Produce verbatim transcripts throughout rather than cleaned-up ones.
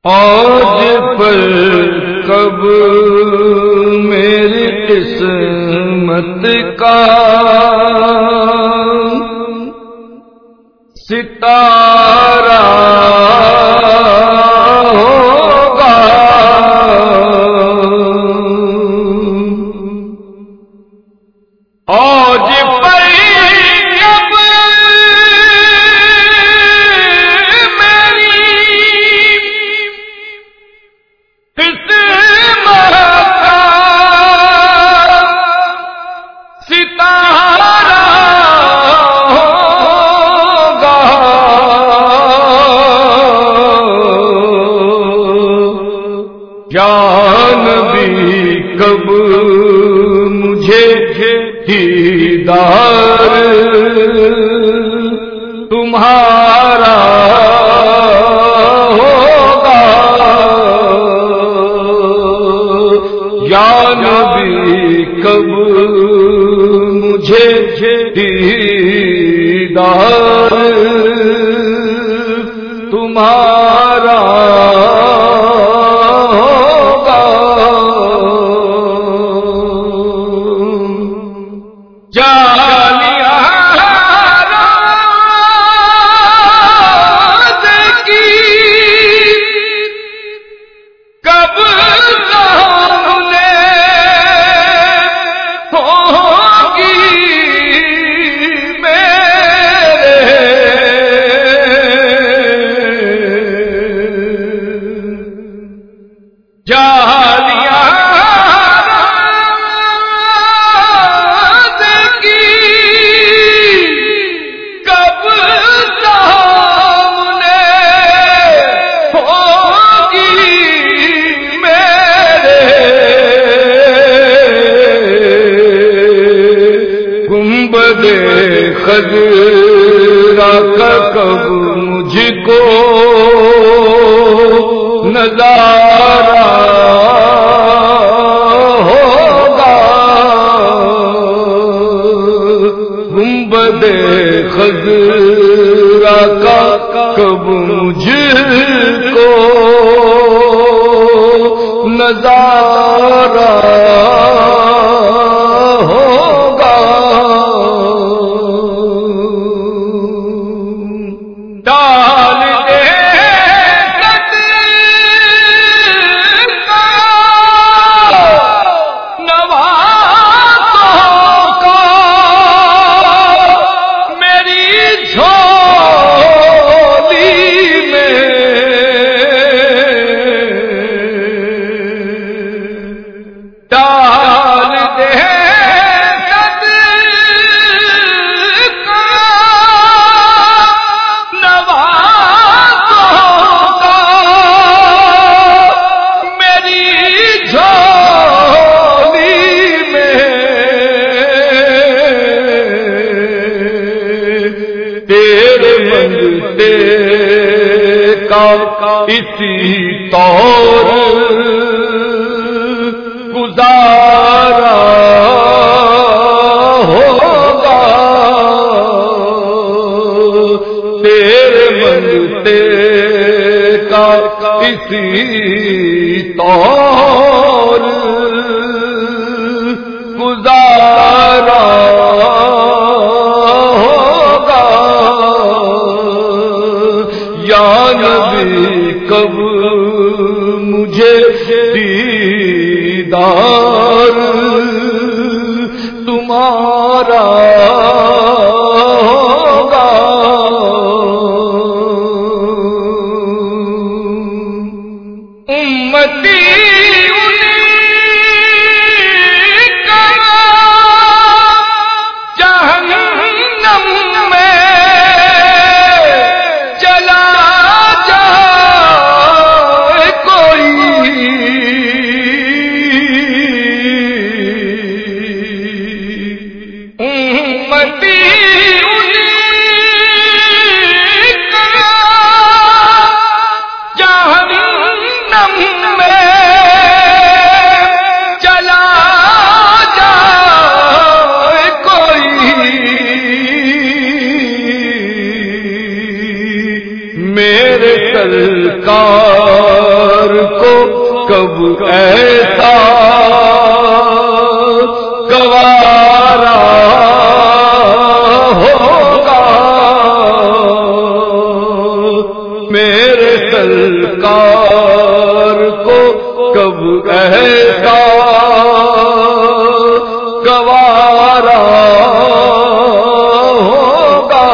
آج پر کب میری قسمت کا ستارہ ہوگا، آج پر نبی کب مجھے دیدار تمہارا ہوگا، یا نبی کب مجھے دیدار تمہارا خضرا کا کب مجھ کو نظارہ ہوگا، گنبد خضرا کا کب مجھ کو نظارہ اسی طور گزارا ہوگا، تیرے منگتے کا اسی طور گزارا ہوگا، یا نبی کب مجھے دیدار تمہارا ہوگا، امتی جہنم میں کب ایسا گوارا ہوگا، میرے سرکار کو کب ایسا گوارا ہوگا،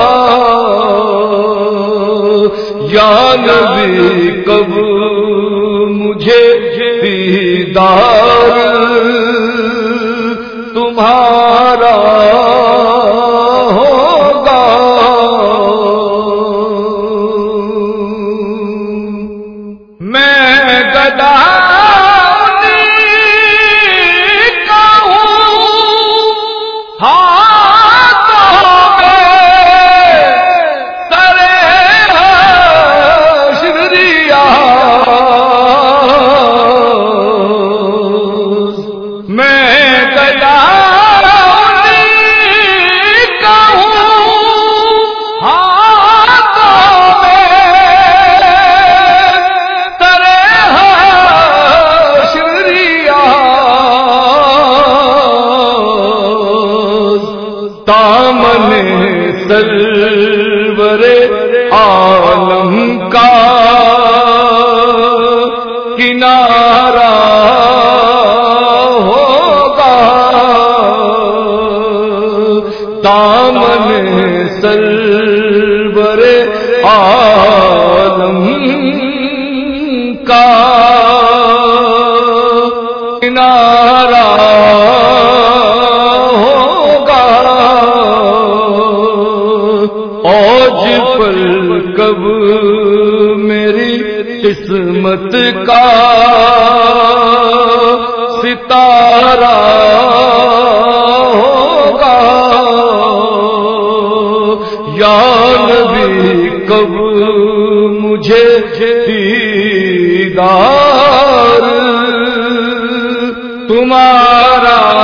یا نبی کب مجھے دیدار تمہارا ہوگا۔ میں گدا سرور عالم کا کنارہ ہوگا، دامن سرور عالم کا کنارہ کب میری قسمت کا ستارہ ہوگا، یا نبی کب مجھے دیدار تمہارا